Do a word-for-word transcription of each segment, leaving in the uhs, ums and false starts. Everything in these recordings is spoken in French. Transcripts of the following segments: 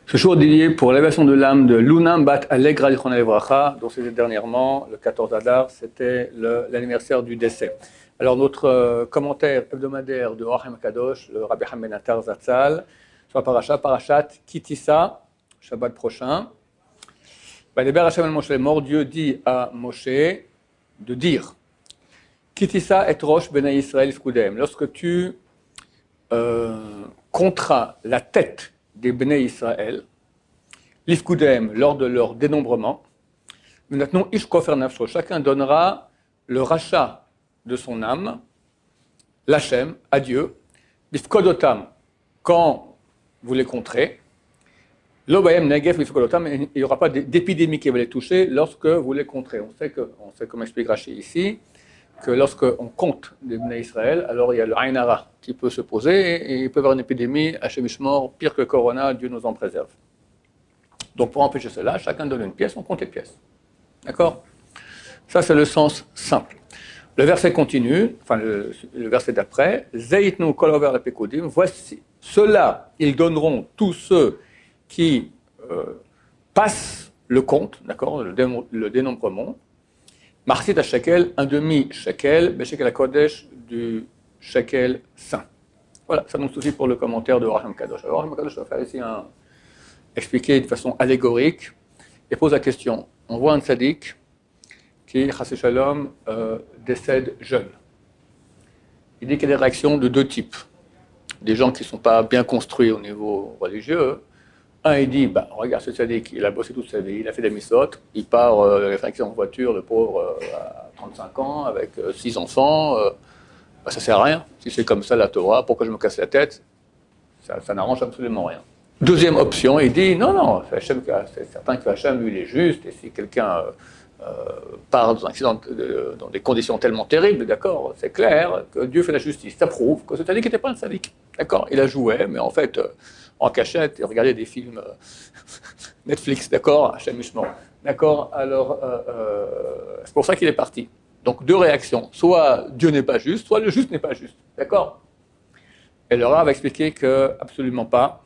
Ce jour dédié pour l'élévation de l'âme de Lunam Bat Allegra Zichronah Livracha, dont c'était dernièrement, le quatorze Adar, c'était l'anniversaire du décès. Alors notre euh, commentaire hebdomadaire de Orachem Kadosh, le Rabbi Chaim Ben Attar Zatzal, sur la paracha, parachat Kitissa, Shabbat prochain. Vadeber Hashem el Moshe, mort Dieu dit à Moshe de dire Kitissa et Rosh Bnei Israël Fkudem. Lorsque tu euh, compteras la tête des Bnei Israël, l'Ifkudem, lors de leur dénombrement, maintenant Ish Kofer Nafsho, chacun donnera le rachat de son âme, l'Hachem, à Dieu, Bifkodotam, quand vous les compterez, L'Obayem Negef Bifkodotam, il n'y aura pas d'épidémie qui va les toucher lorsque vous les compterez. On sait, que, on sait comme explique Rashi ici, que lorsqu'on compte des Bnei Israël, alors il y a le Ain Hara qui peut se poser et il peut y avoir une épidémie, Hachem Ishmor, pire que Corona, Dieu nous en préserve. Donc pour empêcher cela, chacun donne une pièce, on compte les pièces. D'accord? Ça c'est le sens simple. Le verset continue, enfin le, le verset d'après, Zeitnu kol over la pekudim, voici, ceux-là, ils donneront tous ceux qui euh, passent le compte, d'accord, le, dé, le dénombrement, Marsit à shekel, un demi shekel, beshekel à kodesh du shekel saint. Voilà, ça nous suffit pour le commentaire de Orachem Kadosh. Alors Orachem Kadosh va faire ici un, expliquer de façon allégorique et pose la question. On voit un tzaddik qui, chassé shalom, euh, décède jeune. Il dit qu'il y a des réactions de deux types. Des gens qui ne sont pas bien construits au niveau religieux. Un, il dit, bah, regarde ce tzaddik, il a bossé toute sa vie, il a fait des misotes, il part, euh, il a fait un accident en voiture, le pauvre, euh, à trente-cinq ans, avec euh, six enfants, euh, bah, ça ne sert à rien. Si c'est comme ça la Torah, pourquoi je me casse la tête? Ça, ça n'arrange absolument rien. Deuxième option, il dit, non, non, c'est certain que Hachem, lui, il est juste, et si quelqu'un euh, euh, part dans un accident, de, dans des conditions tellement terribles, d'accord, c'est clair que Dieu fait la justice. Ça prouve que ce tzaddik n'était pas un tzaddik. D'accord, il a joué, mais en fait, euh, en cachette, il regardait des films euh, Netflix, d'accord, Hachem Ishmor. D'accord, alors, euh, euh, c'est pour ça qu'il est parti. Donc, deux réactions. Soit Dieu n'est pas juste, soit le juste n'est pas juste. D'accord? Et le Rav va expliquer que absolument pas.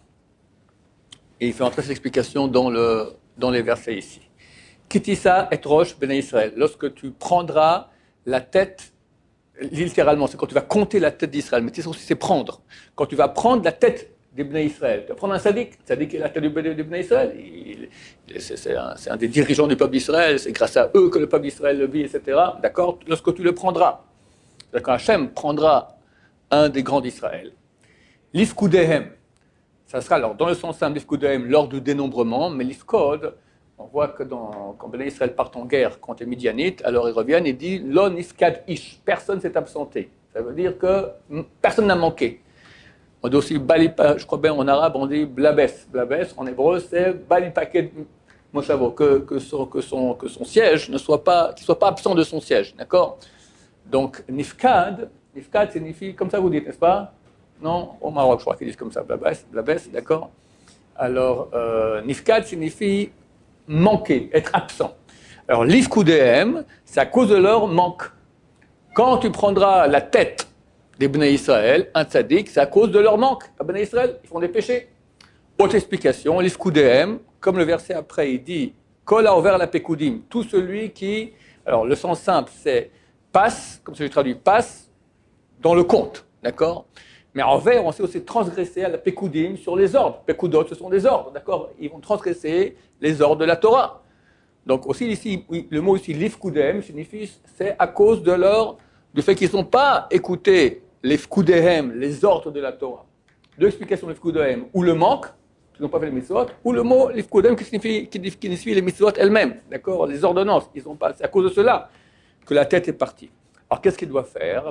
Et il fait entrer cette explication dans, le, dans les versets ici. Kitissa et Rosh Bnei Israël. Lorsque tu prendras la tête, littéralement, c'est quand tu vas compter la tête d'Israël, mais c'est aussi c'est prendre. Quand tu vas prendre la tête des Bnei Israël, tu vas prendre un sadique, sadique est la tête du Bnei Israël, c'est un, un des dirigeants du peuple d'Israël, c'est grâce à eux que le peuple d'Israël le vit, et cetera. D'accord? Lorsque tu le prendras, quand Hachem prendra un des grands d'Israël, l'Ifkudehem, ça sera alors dans le sens simple l'Ifkudehem lors du dénombrement, mais l'Ifkod, on voit que dans, quand Bnei Israël part en guerre contre les Midianites, alors ils reviennent et disent Lo nifkad ish, personne s'est absenté. Ça veut dire que personne n'a manqué. On dit aussi balipa, je crois bien en arabe, on dit blabes. Blabes en hébreu, c'est balipaket moshavo, que, que, son, que, son, que son siège ne soit pas, qu'il soit pas absent de son siège, d'accord? Donc nifkad, nifkad signifie, comme ça vous dites, n'est-ce pas? Non, au Maroc, je crois qu'ils disent comme ça, blabes, blabes, d'accord? Alors, euh, nifkad signifie manquer, être absent. Alors, l'ifkudem, c'est à cause de leur manque. Quand tu prendras la tête des Bnei Israël, un tzaddik, c'est à cause de leur manque. À Bnei Israël, ils font des péchés. Autre explication, l'ifkudem, comme le verset après, il dit Kol haover la pekudim, tout celui qui, alors le sens simple, c'est passe, comme celui traduit, passe dans le compte, d'accord? Mais en vers, on sait aussi transgresser à la pekudim sur les ordres. Pekudot, ce sont des ordres, d'accord? Ils vont transgresser les ordres de la Torah. Donc aussi ici, oui, le mot ici, l'ifkudem, signifie, c'est à cause de leur, du fait qu'ils n'ont pas écouté l'ifkudehem, les ordres de la Torah. Deux explications de l'ifkudehem, ou le manque, qui n'ont pas fait les mitzvot, ou le mot l'ifkudehem qui signifie, qui, qui signifie les mitzvot elles-mêmes, d'accord? Les ordonnances, ils ont pas, c'est à cause de cela que la tête est partie. Alors, qu'est-ce qu'il doit faire?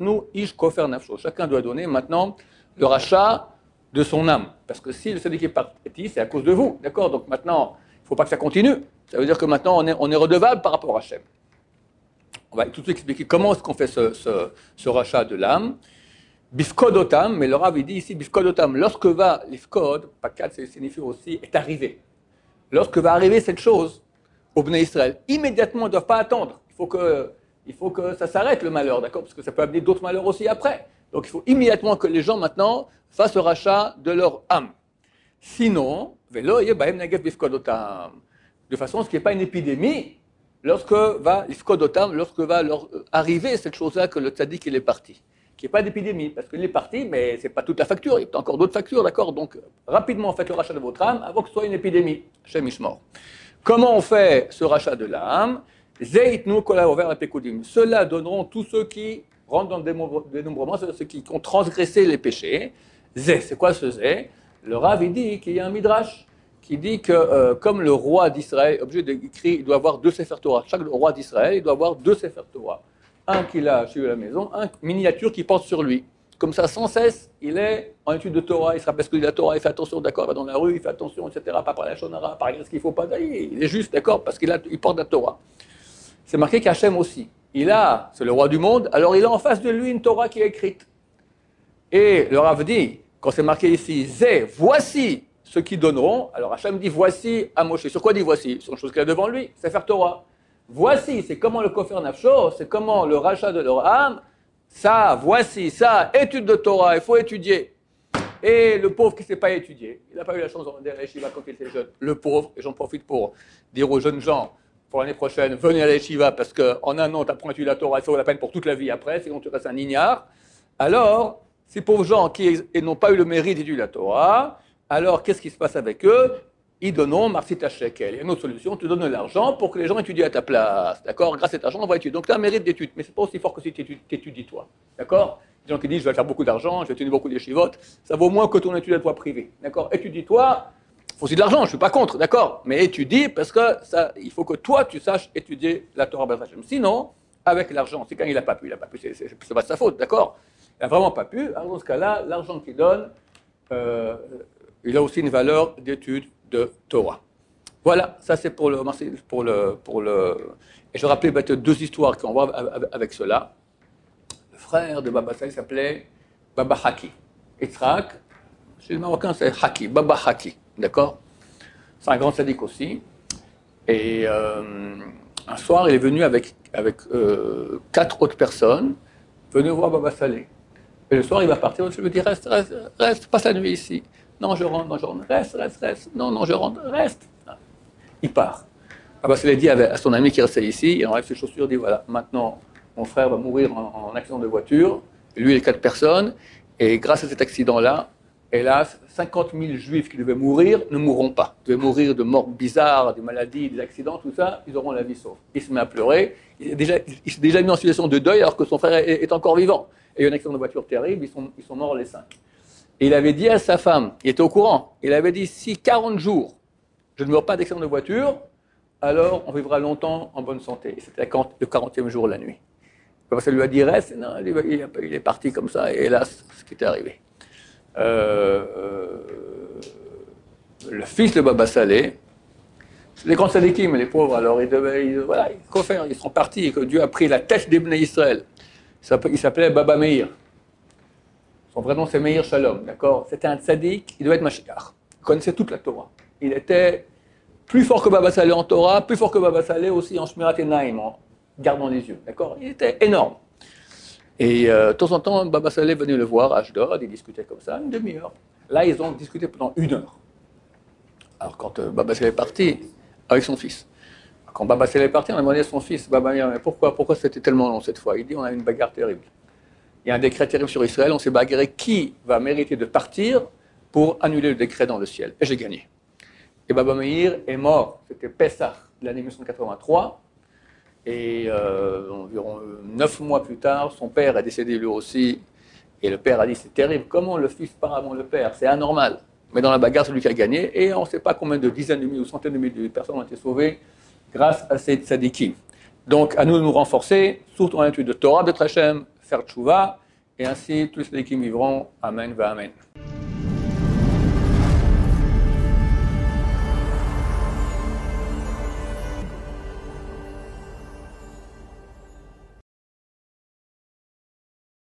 Chacun doit donner maintenant le rachat de son âme. Parce que si le tzaddik est parti, c'est à cause de vous. D'accord? Donc maintenant, il ne faut pas que ça continue. Ça veut dire que maintenant, on est, on est redevable par rapport à Hachem. On va tout de suite expliquer comment est-ce qu'on fait ce, ce, ce rachat de l'âme. Bifkodotam, mais le Rav il dit ici Bifkodotam, lorsque va l'ifkod, pakat, ça signifie aussi est arrivé. Lorsque va arriver cette chose au Bnei Israël, immédiatement, ils ne doivent pas attendre. Il faut que. Il faut que ça s'arrête le malheur, d'accord? Parce que ça peut amener d'autres malheurs aussi après. Donc il faut immédiatement que les gens maintenant fassent le rachat de leur âme. Sinon, velo yebahem negev bifkodotam. De façon à ce qu'il n'y ait pas une épidémie lorsque va l'ifkodotam, lorsque va leur arriver cette chose-là que le tzaddik il est parti. Qu'il n'y ait pas d'épidémie, parce qu'il est parti, mais ce n'est pas toute la facture, il y a encore d'autres factures, d'accord? Donc, rapidement, faites le rachat de votre âme avant que ce soit une épidémie. Hashem Ishmor. Comment on fait ce rachat de l'âme? Zeitnu kola over apekudim. Ceux-là donneront tous ceux qui rentrent dans le dénombrement, ceux qui ont transgressé les péchés. Zé, c'est quoi ce Zé? Le Rav, il dit qu'il y a un midrash qui dit que, euh, comme le roi d'Israël est obligé d'écrire, il doit avoir deux Sefer Torah. Chaque roi d'Israël, il doit avoir deux Sefer Torah. Un qu'il a chez lui à la maison, un miniature qui porte sur lui. Comme ça, sans cesse, il est en étude de Torah, il se rappelle ce que dit la Torah, il fait attention, d'accord, il va dans la rue, il fait attention, et cetera. Pas par la shonara, par ce qu'il ne faut pas dire, il est juste, d'accord, parce qu'il a, il porte la Torah. C'est marqué qu'Hachem aussi, il a, c'est le roi du monde, alors il a en face de lui une Torah qui est écrite. Et le Rav dit, quand c'est marqué ici, Zé, voici ceux qui donneront, alors Hachem dit, voici à Moshe. Sur quoi dit voici? Sur une chose qu'il a devant lui, c'est faire Torah. Voici, c'est comment le kofer nafsho, c'est comment le rachat de leur âme, ça, voici, ça, étude de Torah, il faut étudier. Et le pauvre qui ne sait pas étudier, il n'a pas eu la chance d'aller à l'Yeshiva quand il était jeune, le pauvre, et j'en profite pour dire aux jeunes gens, pour l'année prochaine, venez à l'Yeshiva, parce qu'en un an, tu apprends à étudier la Torah, ça vaut la peine pour toute la vie après, sinon tu restes un ignare. Alors, ces pauvres gens qui n'ont pas eu le mérite d'étudier la Torah, alors qu'est-ce qui se passe avec eux? Ils donnent Marsita Shekel. Il y a une autre solution, tu donnes de l'argent pour que les gens étudient à ta place. D'accord? Grâce à cet argent, on va étudier. Donc tu as un mérite d'étude, mais ce n'est pas aussi fort que si tu étudies toi. D'accord? Les gens qui disent je vais faire beaucoup d'argent, je vais étudier beaucoup de chivotes, ça vaut moins que ton étude à toi privée. D'accord? Étudie-toi, il faut aussi de l'argent, je ne suis pas contre, d'accord? Mais étudie parce que ça, il faut que toi tu saches étudier la Torah B'ezrat Hashem. Sinon, avec l'argent, c'est quand il n'a pas pu, il n'a pas pu, c'est, c'est, c'est pas de sa faute, d'accord? Il n'a vraiment pas pu. Alors dans ce cas-là, l'argent qu'il donne, euh, il a aussi une valeur d'étude de Torah. Voilà, ça c'est pour le, pour le, pour le... Et je rappelais peut-être deux histoires qu'on voit avec cela. Le frère de Baba Salé s'appelait Baba Haki. Yitzhak, chez les Marocains c'est Haki, Baba Haki, d'accord? C'est un grand sadique aussi. Et euh, un soir, il est venu avec, avec euh, quatre autres personnes, venez voir Baba Salé. Et le soir, il va partir, je lui dis, reste, reste, reste, passe la nuit ici. Non, je rentre, non, je rentre, reste, reste, reste. Non, non, je rentre, reste. Il part. Baba Salé dit à son ami qui restait ici, il enlève ses chaussures, il dit, voilà, maintenant, mon frère va mourir en, en accident de voiture, lui et quatre personnes, et grâce à cet accident-là, hélas, cinquante mille juifs qui devaient mourir ne mourront pas. Ils devaient mourir de morts bizarres, des maladies, des accidents, tout ça, ils auront la vie sauve. Il se met à pleurer, il, est déjà, il s'est déjà mis en situation de deuil alors que son frère est, est encore vivant. Et il y a eu un accident de voiture terrible, ils sont, ils sont morts les cinq. Et il avait dit à sa femme, il était au courant, il avait dit, si quarante jours, je ne meurs pas d'accident de voiture, alors on vivra longtemps en bonne santé. Et c'était le quarantième jour, la nuit. Ça lui a dit, reste, non, il est parti comme ça, et hélas, ce qui était arrivé. Euh, euh, le fils de Baba Salé, c'est les grands sadikim, les pauvres, alors ils devaient, ils, voilà, quoi faire, ils sont partis, et que Dieu a pris la tête des Bnei Israël. Il s'appelait Baba Meir. Son vrai nom c'est Meir Shalom, d'accord? C'était un tzadik, il devait être Mashiach. Il connaissait toute la Torah. Il était plus fort que Baba Salé en Torah, plus fort que Baba Salé aussi en Shmirat Enaim, en gardant les yeux, d'accord? Il était énorme. Et euh, de temps en temps, Baba Salé venait le voir à Ashdod, ils discutaient comme ça, une demi-heure. Là, ils ont discuté pendant une heure. Alors quand euh, Baba Salé est parti, avec son fils, quand Baba Salé est parti, on a demandé à son fils, Baba, mais pourquoi, pourquoi c'était tellement long cette fois? Il dit, on a une bagarre terrible. Il y a un décret terrible sur Israël, on s'est bagarré qui va mériter de partir pour annuler le décret dans le ciel. Et j'ai gagné. Et Baba Meir est mort, c'était Pessah de l'année mille neuf cent quatre-vingt-trois, et euh, environ neuf mois plus tard, son père est décédé lui aussi, et le père a dit, c'est terrible, comment le fils part avant le père, c'est anormal. Mais dans la bagarre, c'est lui qui a gagné, et on ne sait pas combien de dizaines de milliers ou centaines de milliers de personnes ont été sauvées grâce à ces tzadikim. Donc, à nous de nous renforcer, surtout en étude de Torah, de Hashem, faire tchouva, et ainsi tous les tzadikim vivront. Amen, va amen.